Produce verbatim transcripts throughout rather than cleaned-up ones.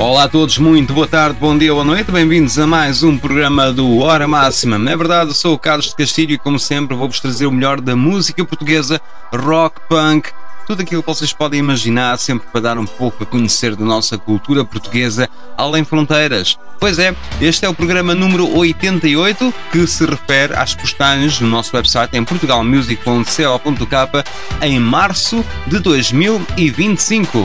Olá a todos, muito boa tarde, bom dia, boa noite, bem-vindos a mais um programa do Hora Máxima. É verdade, eu sou o Carlos de Castilho e como sempre vou-vos trazer o melhor da música portuguesa, rock, punk, tudo aquilo que vocês podem imaginar, sempre para dar um pouco a conhecer da nossa cultura portuguesa além fronteiras. Pois é, este é o programa número oitenta e oito, que se refere às postagens no nosso website em portugalmusic ponto co ponto k em março de dois mil e vinte e cinco.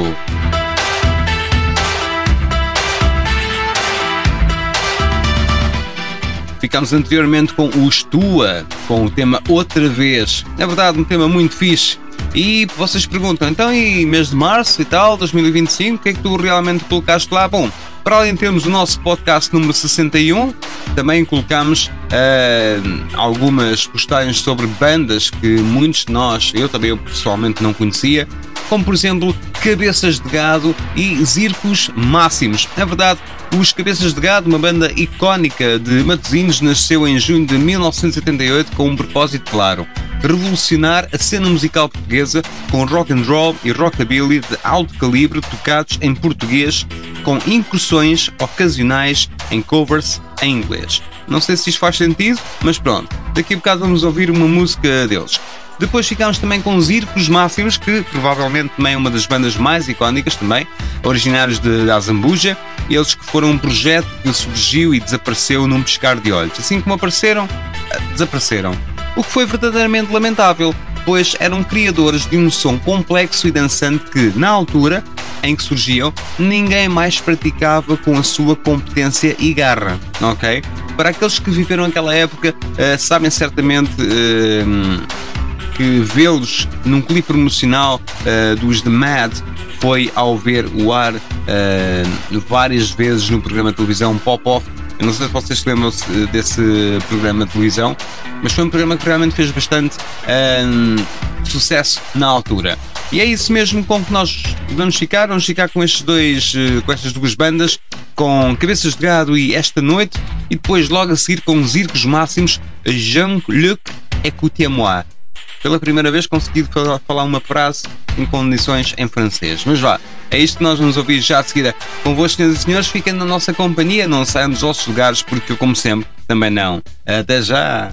Ficámos anteriormente com o Estua, com o tema Outra Vez. É verdade, um tema muito fixe. E vocês perguntam, então e mês de março e tal, dois mil e vinte e cinco, o que é que tu realmente colocaste lá? Bom, para além de termos o nosso podcast número sessenta e um, também colocamos uh, algumas postagens sobre bandas que muitos de nós, eu também eu pessoalmente não conhecia, como por exemplo Cabeças de Gado e Zircos Máximos. Na verdade, os Cabeças de Gado, uma banda icónica de Matosinhos, nasceu em junho de mil novecentos e oitenta e oito com um propósito claro: revolucionar a cena musical portuguesa com rock and roll e rockabilly de alto calibre tocados em português, com incursões ocasionais em covers em inglês. Não sei se isto faz sentido, mas pronto, daqui a bocado vamos ouvir uma música deles. Depois ficámos também com os Zircos Máximos, que provavelmente também é uma das bandas mais icónicas também, originários de Azambuja, eles que foram um projeto que surgiu e desapareceu num piscar de olhos. Assim como apareceram, desapareceram. O que foi verdadeiramente lamentável, pois eram criadores de um som complexo e dançante que, na altura em que surgiam, ninguém mais praticava com a sua competência e garra, ok? Para aqueles que viveram aquela época, uh, sabem certamente uh, que vê-los num clipe promocional uh, dos The Mad foi ao ver o ar uh, várias vezes no programa de televisão Pop-Off. Eu não sei se vocês se lembram desse programa de televisão, mas foi um programa que realmente fez bastante uh, sucesso na altura. E é isso mesmo com que nós vamos ficar. Vamos ficar com, estes dois, uh, com estas duas bandas, com Cabeças de Gado e Esta Noite, e depois logo a seguir com os Zircos Máximos, Jean-Luc Écoutez-moi. Pela primeira vez consegui falar uma frase em condições em francês. Mas vá, é isto que nós vamos ouvir já a seguir. Convosco, senhoras e senhores, fiquem na nossa companhia, não saiam dos vossos lugares, porque eu, como sempre, também não. Até já!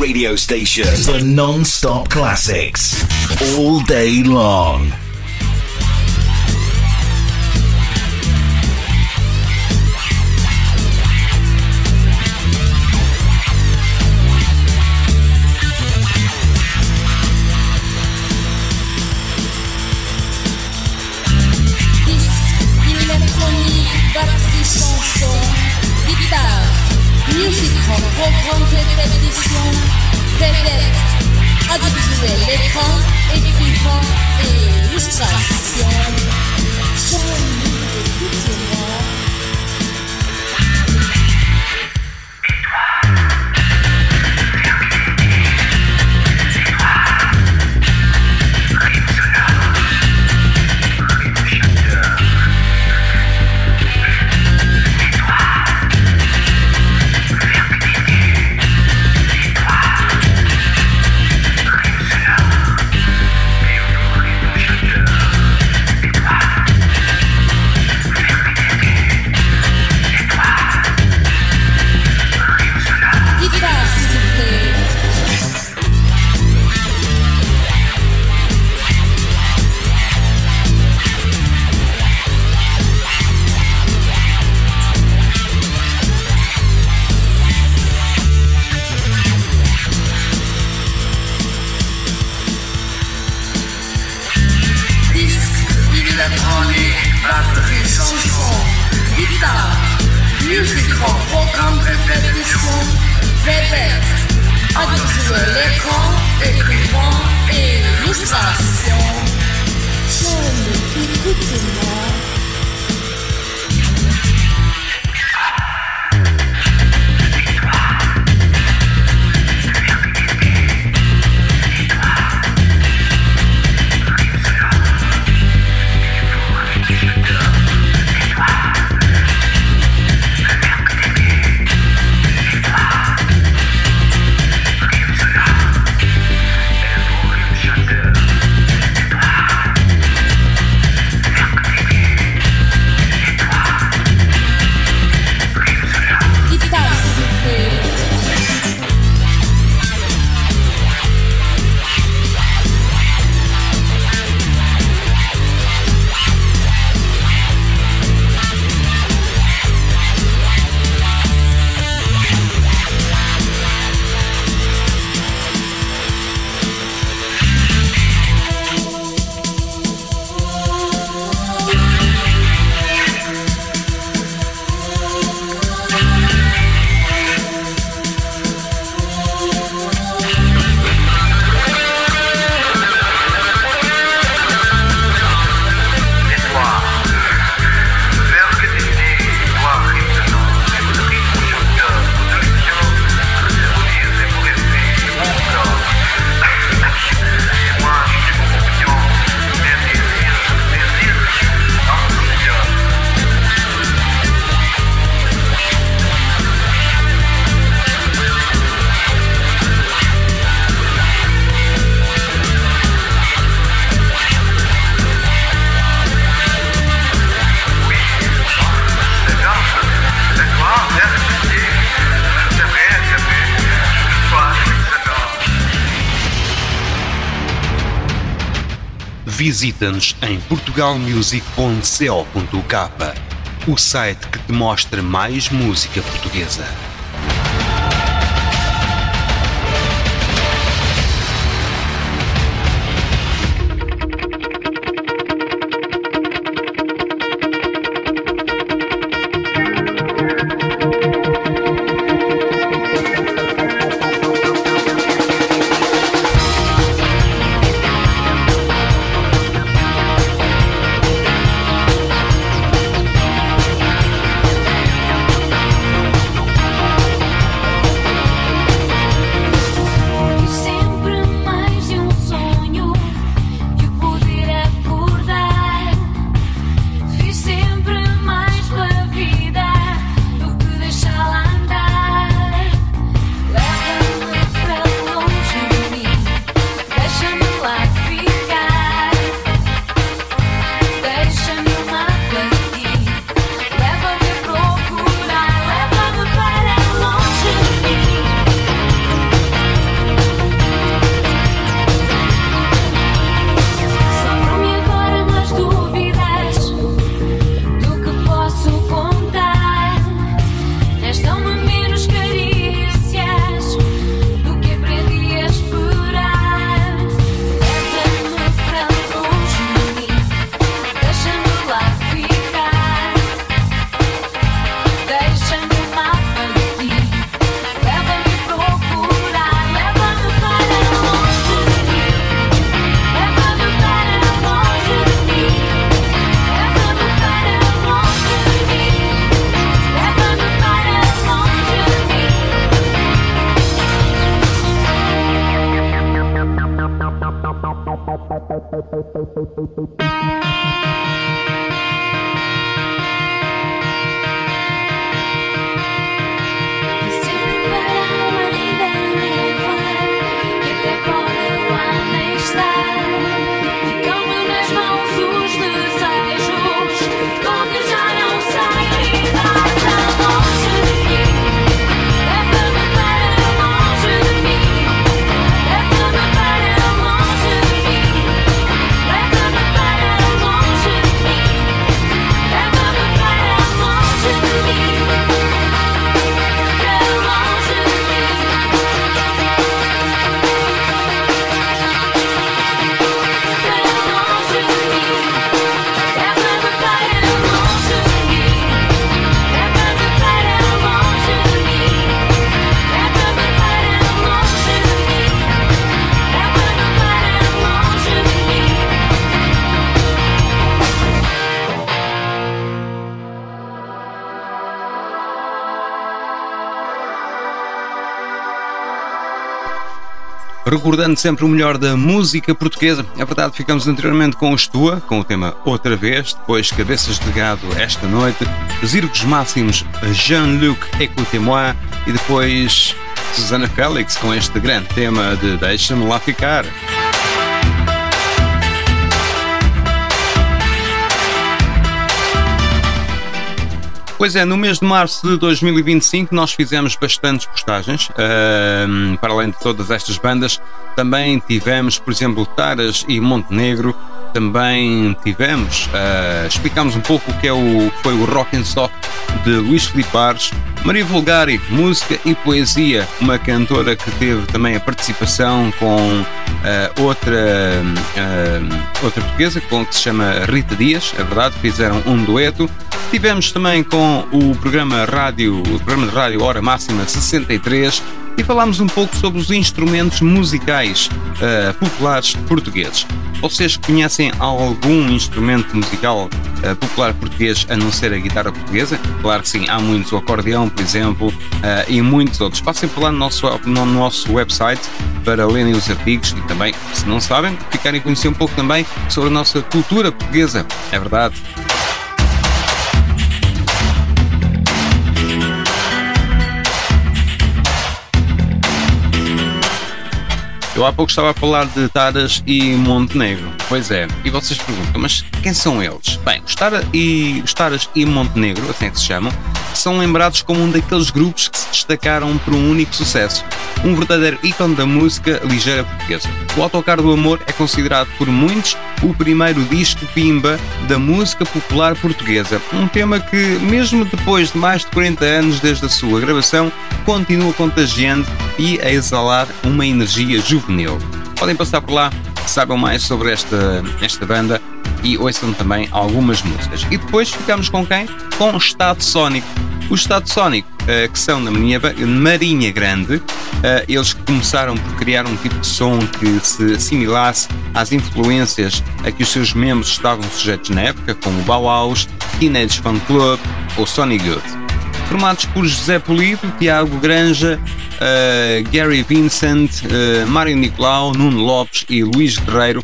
radio station for non-stop classics all day long. Programme de répétition, vedette, audiovisuel, écran, écrivain et illustration. Jean-Louis écoutez-moi. Visita-nos em portugal music ponto co ponto k, o site que te mostra mais música portuguesa. We'll be right back. Recordando sempre o melhor da música portuguesa. É verdade, ficamos anteriormente com o Estua, com o tema Outra Vez, depois Cabeças de Gado Esta Noite, Zircos Máximos Jean-Luc Écoutez-moi e depois Susana Félix com este grande tema de Deixa-me Lá Ficar. Pois é, no mês de março de dois mil e vinte e cinco nós fizemos bastantes postagens, uh, para além de todas estas bandas. Também tivemos, por exemplo, Taras e Montenegro. Também tivemos, uh, explicámos um pouco o que é o, foi o Rock and Stop de Luís Filipe Ares, Maria Vulgari, música e poesia, uma cantora que teve também a participação com uh, outra, uh, outra portuguesa, com, que se chama Rita Dias, é verdade, fizeram um dueto. Tivemos também com o programa, rádio, o programa de rádio Hora Máxima sessenta e três e falámos um pouco sobre os instrumentos musicais uh, populares portugueses. Vocês conhecem algum instrumento musical uh, popular português a não ser a guitarra portuguesa? Claro que sim, há muitos, o acordeão, por exemplo, uh, e muitos outros. Passem por lá no nosso, no nosso website para lerem os artigos e também, se não sabem, ficarem a conhecer um pouco também sobre a nossa cultura portuguesa. É verdade. Eu há pouco estava a falar de Taras e Montenegro. Pois é, e vocês perguntam, mas quem são eles? Bem, os, Tara e, os Taras e Montenegro, assim é que se chamam, são lembrados como um daqueles grupos que se destacaram por um único sucesso, um verdadeiro ícone da música ligeira portuguesa. O Autocarro do Amor é considerado por muitos o primeiro disco pimba da música popular portuguesa, um tema que, mesmo depois de mais de quarenta anos desde a sua gravação, continua contagiante e a exalar uma energia juvenil. Podem passar por lá, saibam mais sobre esta, esta banda e ouçam também algumas músicas. E depois ficamos com quem? Com Estado Sónico. O Estado Sónico, uh, que são da Marinha Grande, uh, eles começaram por criar um tipo de som que se assimilasse às influências a que os seus membros estavam sujeitos na época, como o Bauhaus, Teenage Fan Club ou Sonic Youth. Formados por José Polido, Tiago Granja, uh, Gary Vincent, uh, Mário Nicolau, Nuno Lopes e Luís Guerreiro,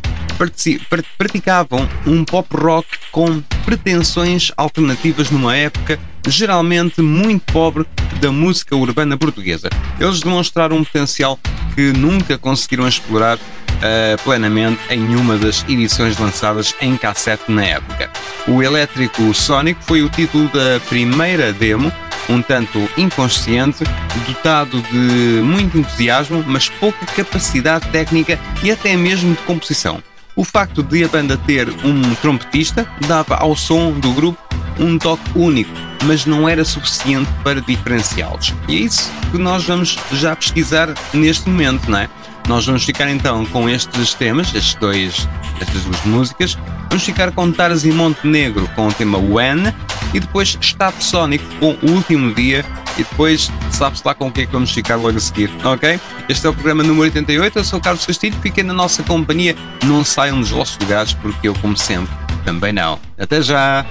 praticavam um pop rock com pretensões alternativas numa época geralmente muito pobre da música urbana portuguesa. Eles demonstraram um potencial que nunca conseguiram explorar uh, plenamente em nenhuma das edições lançadas em cassete na época. O Elétrico Sónico foi o título da primeira demo, um tanto inconsciente, dotado de muito entusiasmo, mas pouca capacidade técnica e até mesmo de composição. O facto de a banda ter um trompetista dava ao som do grupo um toque único, mas não era suficiente para diferenciá-los. E é isso que nós vamos já pesquisar neste momento, não é? Nós vamos ficar então com estes temas, estes dois, estas duas músicas. Vamos ficar com Taras e Montenegro com o tema When e depois Estado Sónico com O Último Dia e depois sabe-se lá com o que é que vamos ficar logo a seguir, ok? Este é o programa número oitenta e oito, eu sou o Carlos Castilho, fiquem na nossa companhia, não saiam dos vossos lugares porque eu, como sempre, também não. Até já!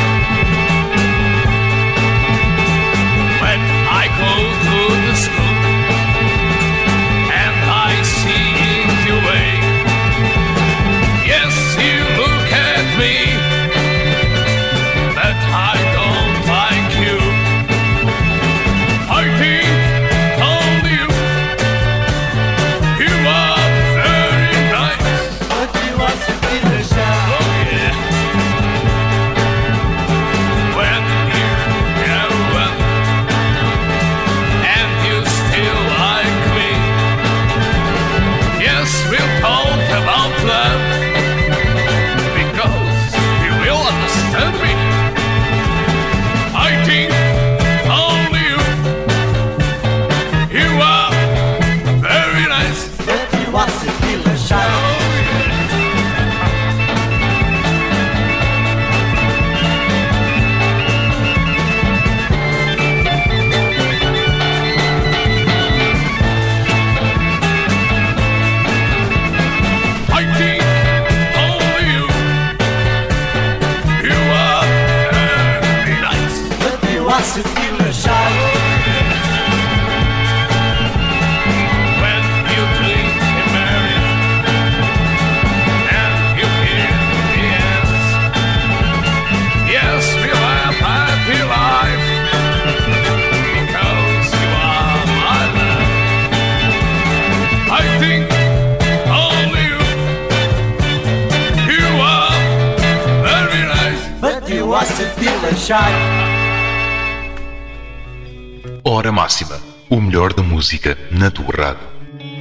When I go to the school and I see you away, was to feel a shout. When you think you're married and you hear the ends. Yes, we laugh happy life because you are my man. I think only you, you are very nice, but you was to feel a shout. Hora Máxima, o melhor da música na tua rádio.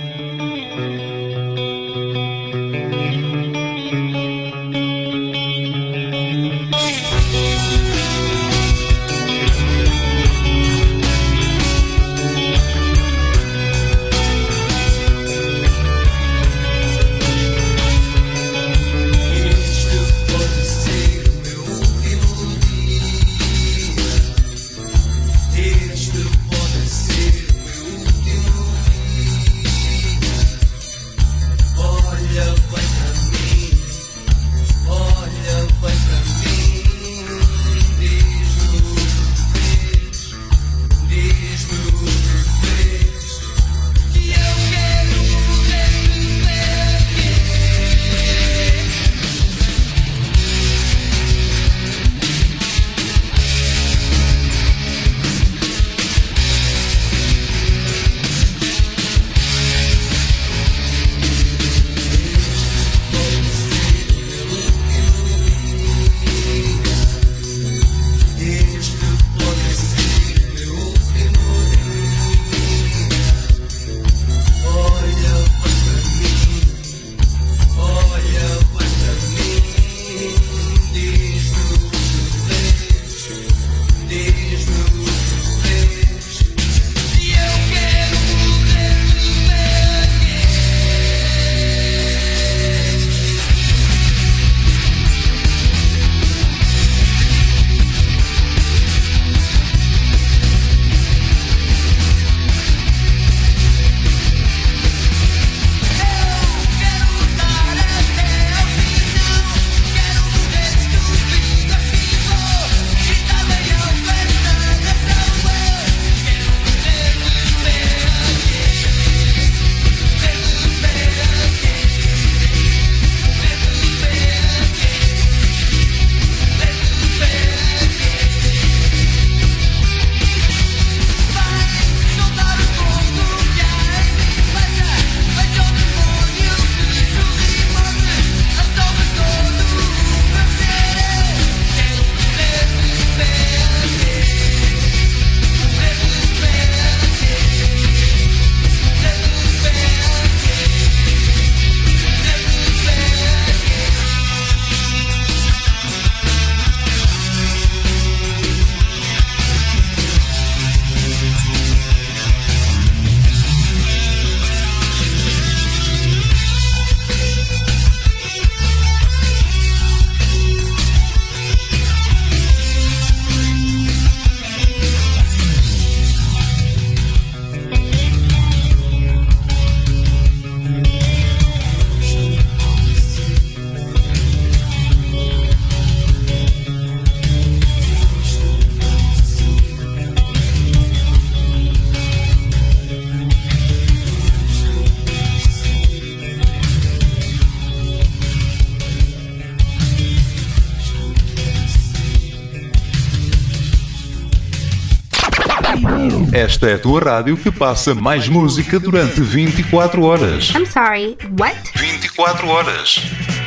Esta é a tua rádio que passa mais música durante vinte e quatro horas. I'm sorry, what? vinte e quatro horas.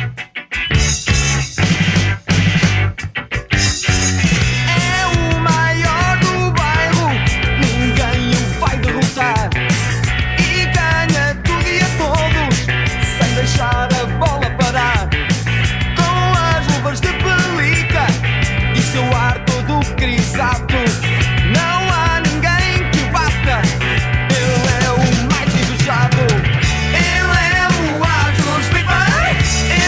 É o maior do bairro, ninguém o vai derrotar. E ganha tudo e a todos, sem deixar a bola parar. Com as luvas de pelica e seu ar todo grisato. Não há ninguém que bata. Ele é o mais desejado. Ele é o Arnold Speedman.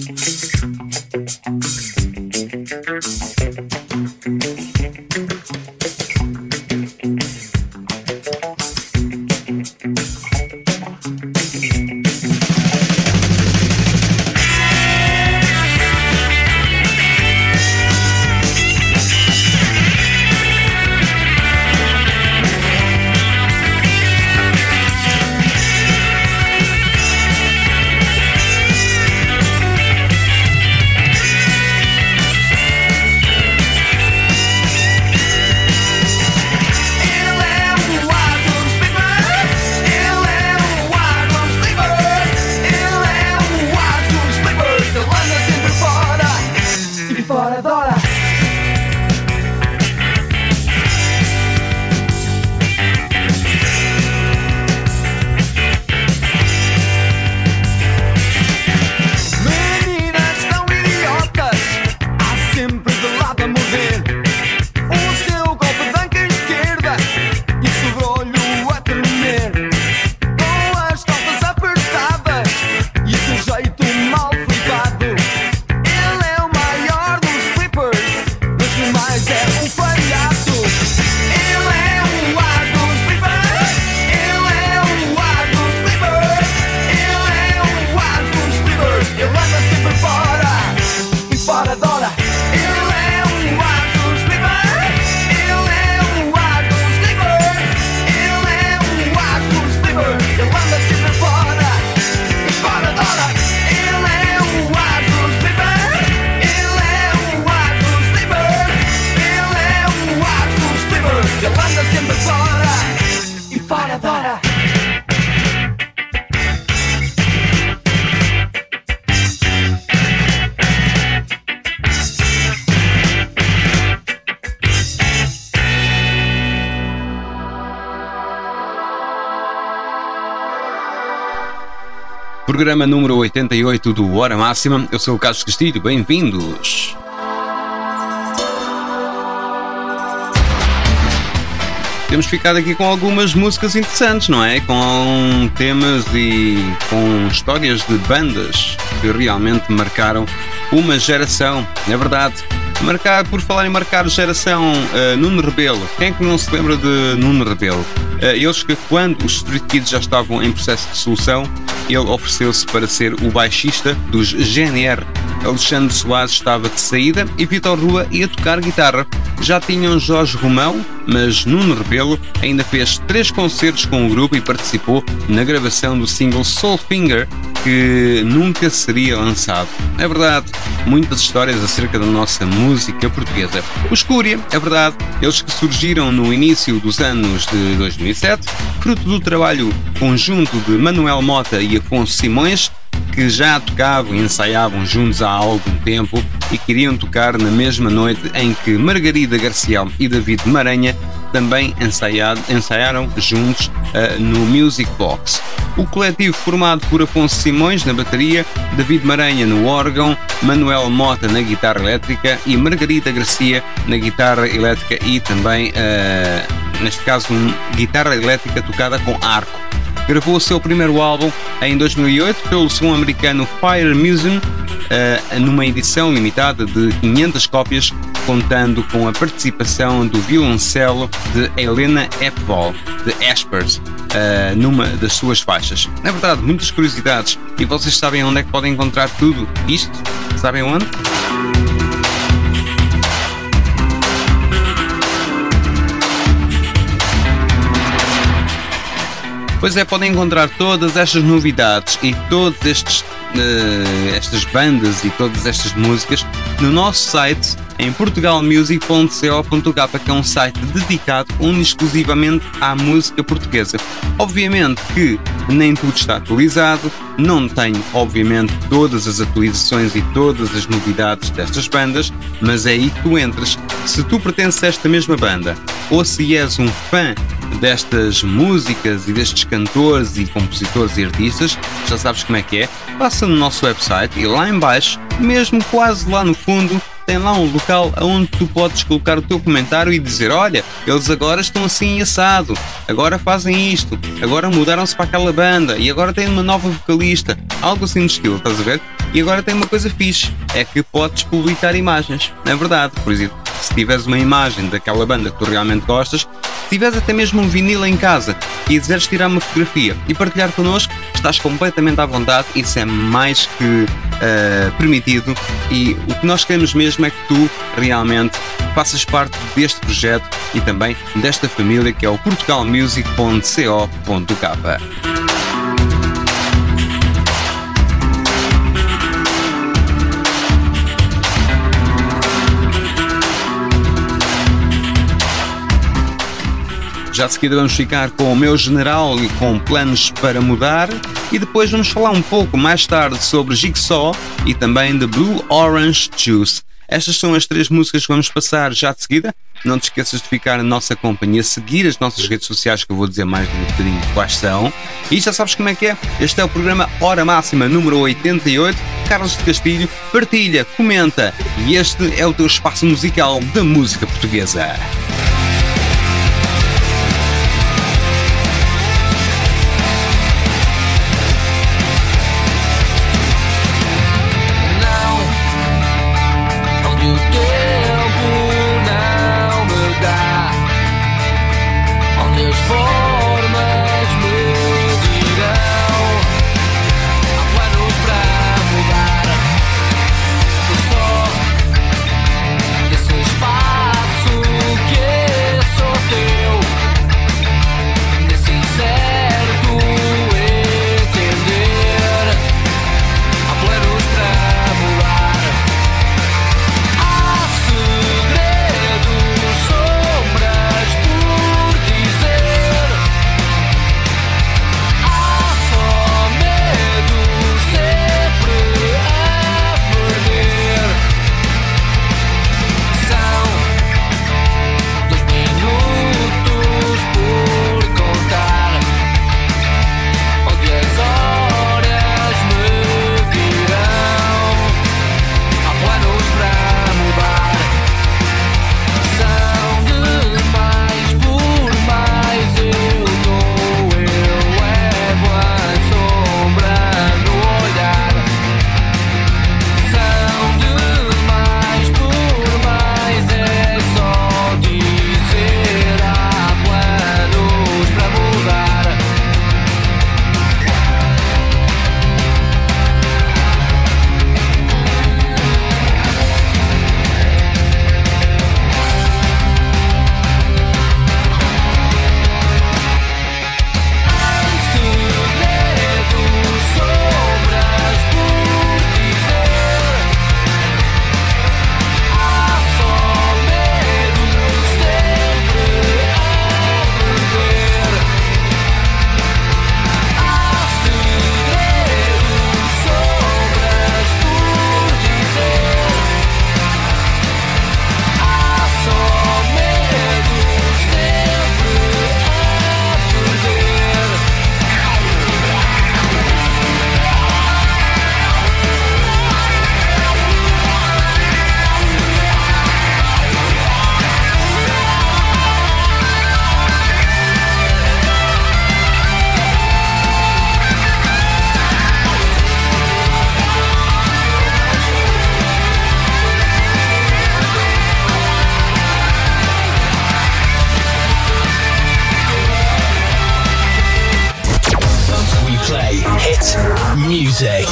Programa número oitenta e oito do Hora Máxima. Eu sou o Carlos Castilho, bem-vindos! Temos ficado aqui com algumas músicas interessantes, não é? Com temas e com histórias de bandas que realmente marcaram uma geração, é verdade. Marcar, por falar em marcar geração, uh, Nuno Rebelo. Quem é que não se lembra de Nuno Rebelo? Uh, eles que, quando os Street Kids já estavam em processo de dissolução, ele ofereceu-se para ser o baixista dos G N R. Alexandre Soares estava de saída e Vitor Rua ia tocar guitarra. Já tinham Jorge Romão, mas Nuno Rebelo ainda fez três concertos com o grupo e participou na gravação do single Soulfinger, que nunca seria lançado. É verdade, muitas histórias acerca da nossa música portuguesa. O Escúria, é verdade, eles que surgiram no início dos anos de dois mil e sete, fruto do trabalho conjunto de Manuel Mota e Afonso Simões, que já tocavam e ensaiavam juntos há algum tempo e queriam tocar na mesma noite em que Margarida Garcia e David Maranha também ensaiado, ensaiaram juntos uh, no Music Box. O coletivo formado por Afonso Simões na bateria, David Maranha no órgão, Manuel Mota na guitarra elétrica e Margarida Garcia na guitarra elétrica e também, uh, neste caso, uma guitarra elétrica tocada com arco. Gravou o seu primeiro álbum em dois mil e oito pelo som americano Fire Museum, uh, numa edição limitada de quinhentas cópias, contando com a participação do violoncelo de Helena Epval, de Aspers, uh, numa das suas faixas. Na verdade, muitas curiosidades. E vocês sabem onde é que podem encontrar tudo isto? Sabem onde? Pois é, podem encontrar todas estas novidades e todas estes, uh, estas bandas e todas estas músicas no nosso site em portugal music ponto co ponto k, que é um site dedicado único exclusivamente à música portuguesa. Obviamente que nem tudo está atualizado, não tenho obviamente todas as atualizações e todas as novidades destas bandas, mas é aí que tu entras. Se tu pertences a esta mesma banda ou se és um fã destas músicas e destes cantores e compositores e artistas, já sabes como é que é, passa no nosso website e lá em baixo, mesmo quase lá no fundo, tem lá um local onde tu podes colocar o teu comentário e dizer: olha, eles agora estão assim assado, agora fazem isto, agora mudaram-se para aquela banda e agora tem uma nova vocalista, algo assim no estilo, estás a ver? E agora tem uma coisa fixe, é que podes publicar imagens, não é verdade? Por exemplo, se tiveres uma imagem daquela banda que tu realmente gostas, se tiveres até mesmo um vinil em casa e quiseres tirar uma fotografia e partilhar connosco, estás completamente à vontade, isso é mais que uh, permitido, e o que nós queremos mesmo é que tu realmente faças parte deste projeto e também desta família que é o portugal music ponto co ponto k. Já de seguida vamos ficar com o meu general e com planos para mudar, e depois vamos falar um pouco mais tarde sobre Jigsaw e também The Blue Orange Juice. Estas são as três músicas que vamos passar já de seguida. Não te esqueças de ficar na nossa companhia, seguir as nossas redes sociais, que eu vou dizer mais um bocadinho quais são. E já sabes como é que é. Este é o programa Hora Máxima número oitenta e oito. Carlos de Castilho partilha, comenta, e este é o teu espaço musical da música portuguesa. Music.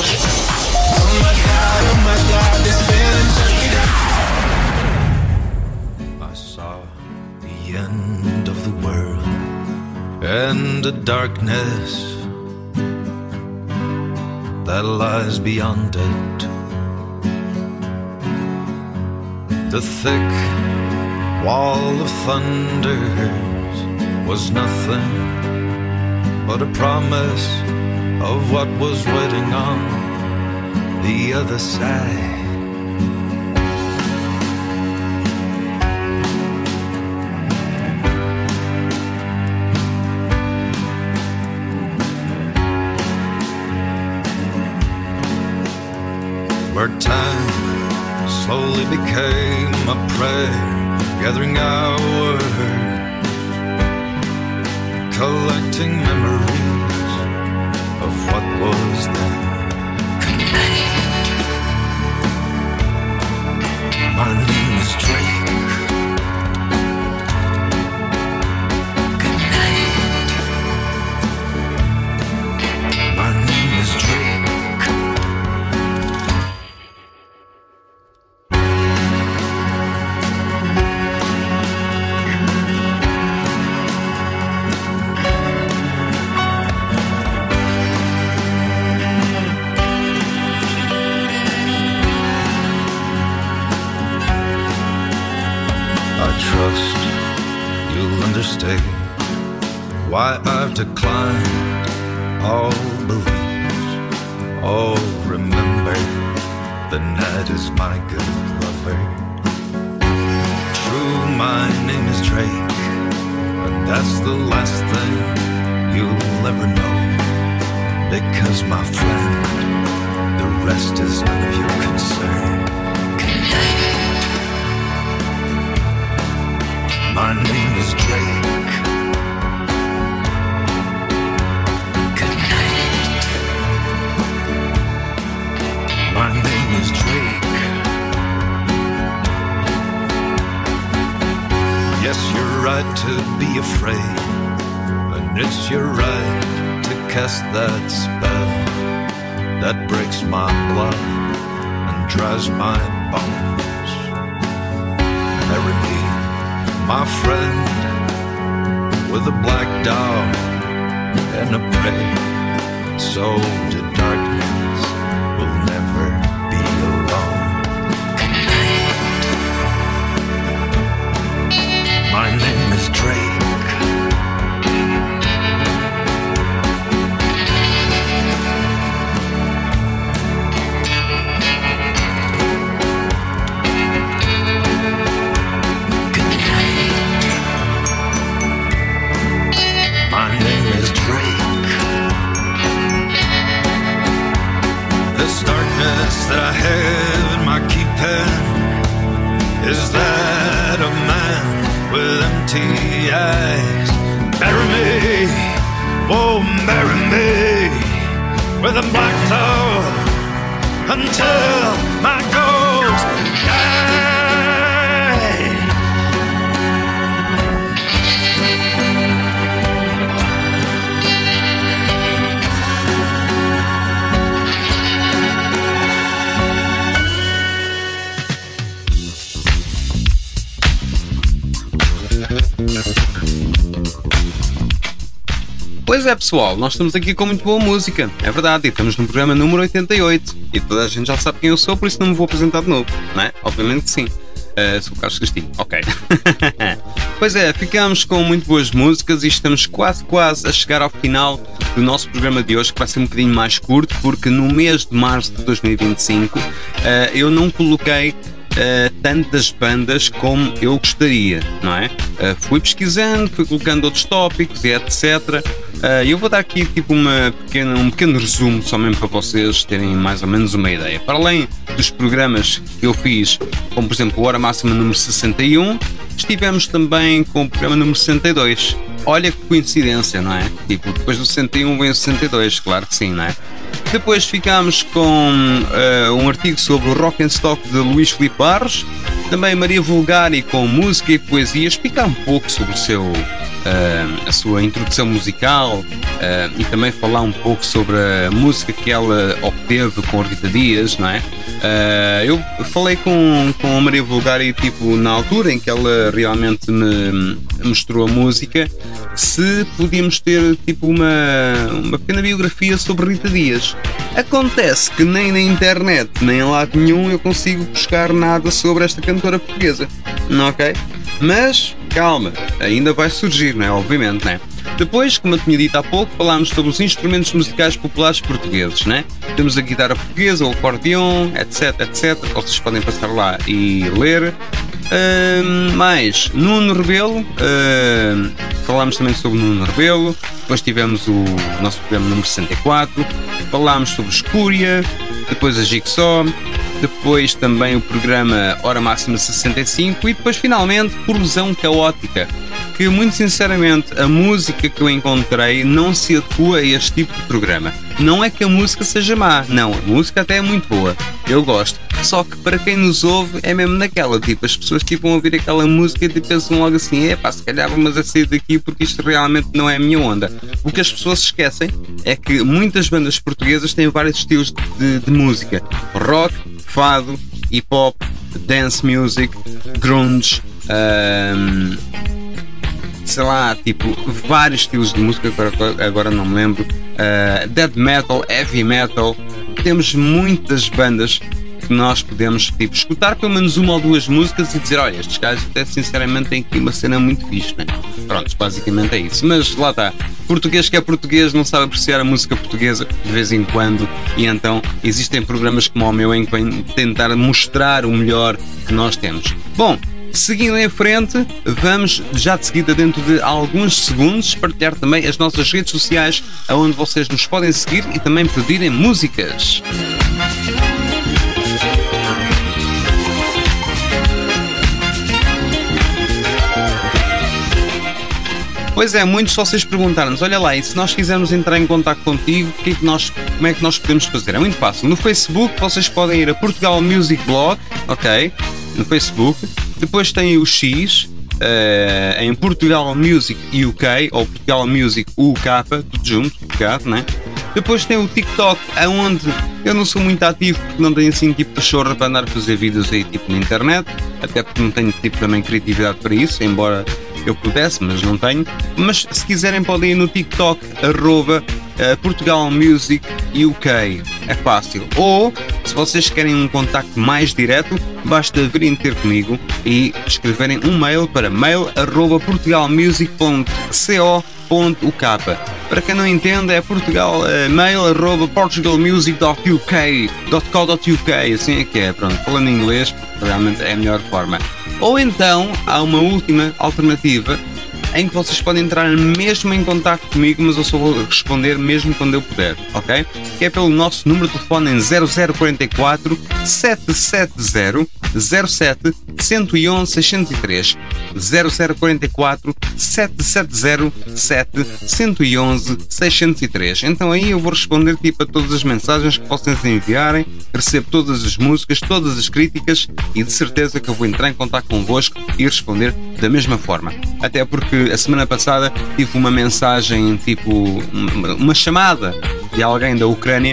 I saw the end of the world and the darkness that lies beyond it. The thick wall of thunders was nothing but a promise of what was waiting on the other side. Where time slowly became a prayer, gathering hours, collecting memories what was then. Good night. My name is Drake. Good night. My name is Drake. Trust you'll understand why I've declined all beliefs. Oh, remember, the night is my good lover. True, my name is Drake, but that's the last thing you'll ever know. Because, my friend, the rest is none of your concern. Good night. My name is Drake. Good night. My name is Drake. Yes, you're right to be afraid, and it's your right to cast that spell that breaks my blood and dries my bones. Marry me, my friend, with a black dog and a prayer, so the darkness will never be alone. Good night. My name is Drake. That I have in my keeping is that of man with empty eyes. Bury me, oh bury me with a black dog until my ghost dies. Pois é, pessoal, nós estamos aqui com muito boa música, é verdade, e estamos no programa número oitenta e oito, e toda a gente já sabe quem eu sou, por isso não me vou apresentar de novo, não é? Obviamente que sim. Uh, sou o Carlos Castilho, ok. Pois é, ficamos com muito boas músicas e estamos quase quase a chegar ao final do nosso programa de hoje, que vai ser um bocadinho mais curto, porque no mês de março de dois mil e vinte e cinco uh, eu não coloquei Uh, tantas bandas como eu gostaria, não é? Uh, fui pesquisando, fui colocando outros tópicos e etcétera. Uh, eu vou dar aqui tipo uma pequena, um pequeno resumo, só mesmo para vocês terem mais ou menos uma ideia. Para além dos programas que eu fiz, como por exemplo o Hora Máxima número sessenta e um, estivemos também com o programa número sessenta e dois. Olha que coincidência, não é? Tipo, depois do sessenta e um vem o sessenta e dois, claro que sim, não é? Depois ficámos com uh, um artigo sobre o Rock and Stock de Luís Filipe Barros, também Maria Vulgari com música e poesia, explicar um pouco sobre o seu, uh, a sua introdução musical uh, e também falar um pouco sobre a música que ela obteve com a Rita Dias, não é? Uh, eu falei com, com a Maria Vulgari tipo, na altura em que ela realmente me mostrou a música, se podíamos ter tipo uma, uma pequena biografia sobre Rita Dias. Acontece que nem na internet, nem em lado nenhum eu consigo buscar nada sobre esta cantora portuguesa, ok? Mas calma, ainda vai surgir, não é? Obviamente, não é? Depois, como eu tinha dito há pouco, falámos sobre os instrumentos musicais populares portugueses, né? Temos a guitarra portuguesa, o acordeão, etc, etcétera. Vocês podem passar lá e ler. Uh, mais, Nuno Rebelo, uh, falámos também sobre Nuno Rebelo. Depois tivemos o nosso programa número sessenta e quatro, falámos sobre Escúria, depois a Jigsaw, depois também o programa Hora Máxima sessenta e cinco e depois finalmente Corrosão Caótica, que muito sinceramente a música que eu encontrei não se adequa a este tipo de programa. Não é que a música seja má, não, a música até é muito boa, eu gosto. Só que para quem nos ouve é mesmo naquela, tipo, as pessoas tipo, vão ouvir aquela música e tipo, pensam logo assim, é pá, se calhar vamos a sair daqui porque isto realmente não é a minha onda. O que as pessoas se esquecem é que muitas bandas portuguesas têm vários estilos de, de música: rock, fado, hip hop, dance music, grunge, um, sei lá, tipo, vários estilos de música, agora, agora não me lembro, uh, death metal, heavy metal. Temos muitas bandas que nós podemos tipo, escutar pelo menos uma ou duas músicas e dizer, olha, estes gajos até sinceramente têm aqui uma cena muito fixe, né? Pronto, basicamente é isso. Mas lá está, português que é português não sabe apreciar a música portuguesa de vez em quando, e então existem programas como o meu em que vem tentar mostrar o melhor que nós temos. Bom, seguindo em frente, vamos já de seguida, dentro de alguns segundos, partilhar também as nossas redes sociais, onde vocês nos podem seguir e também pedirem músicas. Pois é, muitos de vocês perguntaram-nos, olha lá, e se nós quisermos entrar em contato contigo, que é que nós, como é que nós podemos fazer? É muito fácil. No Facebook vocês podem ir a Portugal Music Blog, ok? No Facebook. Depois tem o X, uh, em Portugal Music U K, ou Portugal Music U K, tudo junto, pegado, né? Depois tem o TikTok, onde eu não sou muito ativo, porque não tenho assim tipo de chorra para andar a fazer vídeos aí tipo na internet, até porque não tenho tipo também criatividade para isso, embora eu pudesse, mas não tenho. Mas se quiserem podem ir no TikTok, arroba uh, Portugal Music U K, é fácil. Ou, se vocês querem um contacto mais direto, basta virem ter comigo e escreverem um mail para mail arroba portugalmusic ponto co ponto u k. Para quem não entende, é Portugal, uh, mail arroba portugalmusic ponto u k ponto co ponto u k, assim é que é, pronto, falando em inglês, realmente é a melhor forma. Ou então, há uma última alternativa, em que vocês podem entrar mesmo em contato comigo, mas eu só vou responder mesmo quando eu puder, ok? Que é pelo nosso número de telefone em zero zero quatro quatro, sete sete zero, zero sete, um um seis zero três, zero zero quatro quatro, sete sete zero, sete um um seis zero três. Então aí eu vou responder tipo a todas as mensagens que vocês enviarem, recebo todas as músicas, todas as críticas, e de certeza que eu vou entrar em contato convosco e responder da mesma forma. Até porque a semana passada tive uma mensagem, tipo uma chamada de alguém da Ucrânia,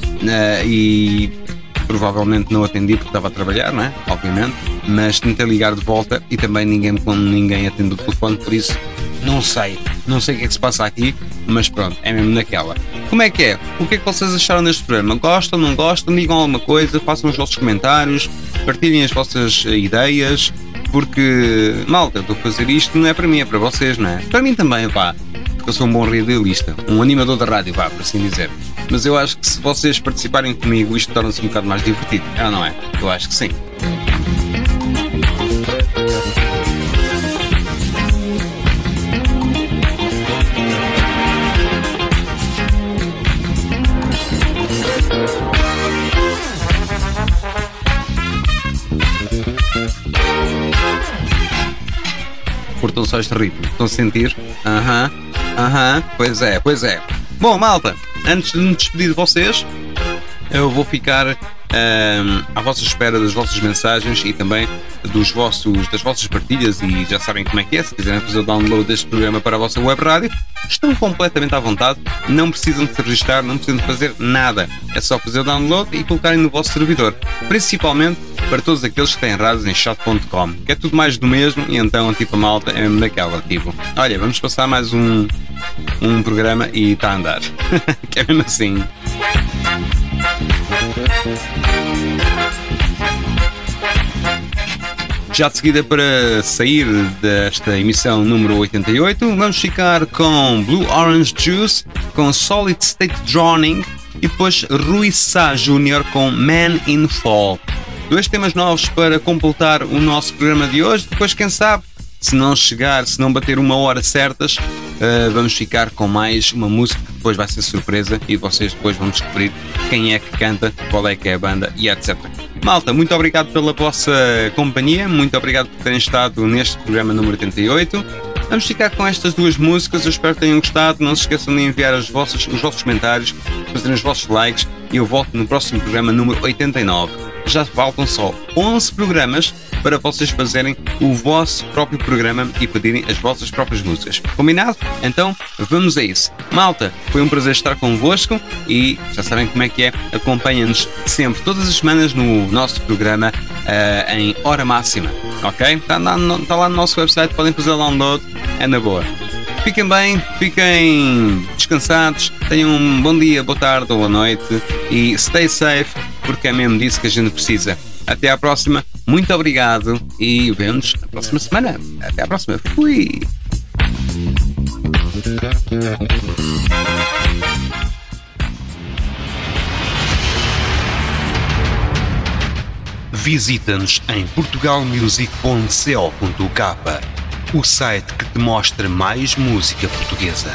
uh, e provavelmente não atendi porque estava a trabalhar, não é? Obviamente, mas tentei ligar de volta e também ninguém, como ninguém atende o telefone, por isso não sei, não sei o que é que se passa aqui, mas pronto, é mesmo naquela. Como é que é? O que é que vocês acharam deste programa? Gostam, não gostam? Digam alguma coisa, façam os vossos comentários, partilhem as vossas ideias, porque, malta, eu estou a fazer isto, não é para mim, é para vocês, não é? Para mim também, pá, porque eu sou um bom radialista, um animador da rádio, vá, por assim dizer. Mas eu acho que se vocês participarem comigo, isto torna-se um bocado mais divertido, ah, não é? Eu acho que sim. Curtam só este ritmo, estão a sentir? Aham, uh aham, -huh, uh -huh. Pois é, pois é. Bom, malta, antes de me despedir de vocês, eu vou ficar um, à vossa espera das vossas mensagens e também dos vossos, das vossas partilhas, e já sabem como é que é. Se quiserem fazer o download deste programa para a vossa web rádio, estão completamente à vontade, não precisam de se registrar, não precisam de fazer nada, é só fazer o download e colocarem no vosso servidor, principalmente para todos aqueles que têm rádios em chat ponto com, que é tudo mais do mesmo, e então tipo a malta é mesmo daquela, tipo, olha, vamos passar mais um, um programa e está a andar, que é mesmo assim. Já de seguida, para sair desta emissão número oitenta e oito, vamos ficar com Blue Orange Juice, com Solid State Drowning, e depois Rui Sá Júnior com Man in Fall. Dois temas novos para completar o nosso programa de hoje. Depois, quem sabe, se não chegar, se não bater uma hora certas, uh, vamos ficar com mais uma música que depois vai ser surpresa e vocês depois vão descobrir quem é que canta, qual é que é a banda e etcétera. Malta, muito obrigado pela vossa companhia, muito obrigado por terem estado neste programa número oitenta e oito. Vamos ficar com estas duas músicas, eu espero que tenham gostado. Não se esqueçam de enviar as vossas, os vossos comentários, fazerem os vossos likes e eu volto no próximo programa número oitenta e nove. Já faltam só onze programas para vocês fazerem o vosso próprio programa e pedirem as vossas próprias músicas. Combinado? Então, vamos a isso. Malta, foi um prazer estar convosco e já sabem como é que é. Acompanhem-nos sempre, todas as semanas, no nosso programa uh, em hora máxima. Ok? Está lá, está lá no nosso website, podem fazer download, é na boa. Fiquem bem, fiquem descansados, tenham um bom dia, boa tarde ou boa noite e stay safe, porque é mesmo disso que a gente precisa. Até à próxima, muito obrigado e vemos na próxima semana. Até à próxima, fui! Visita-nos em portugal music ponto co ponto k, o site que te mostra mais música portuguesa.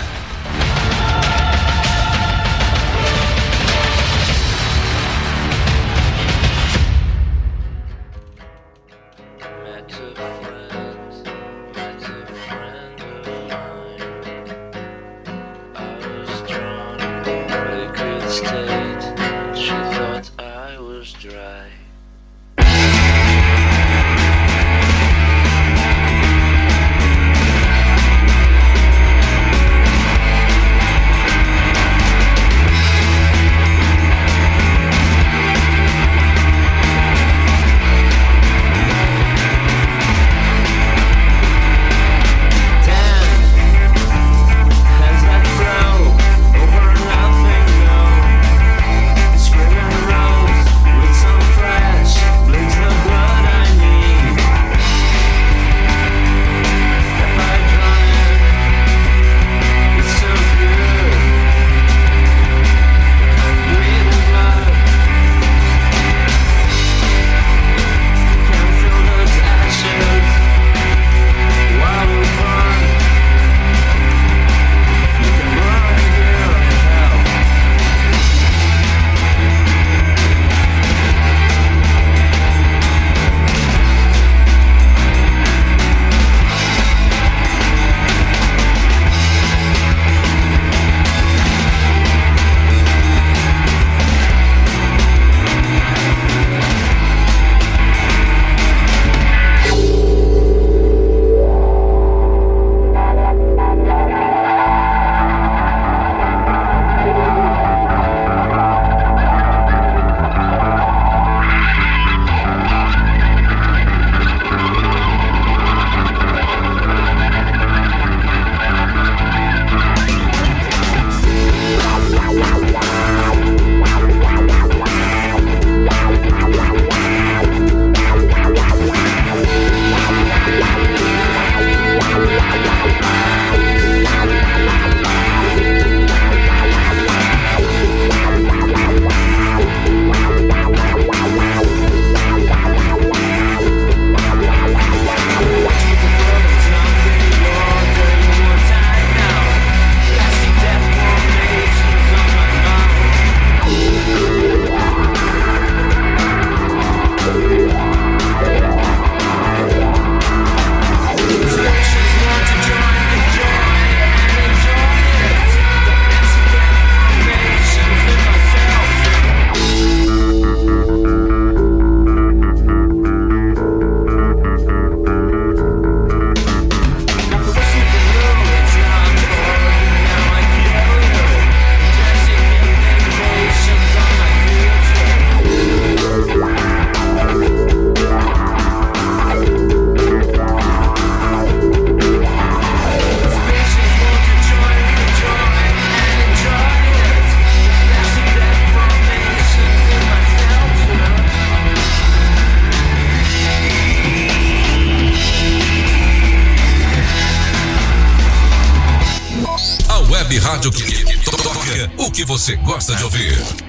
Rádio que toca o que você gosta de ouvir.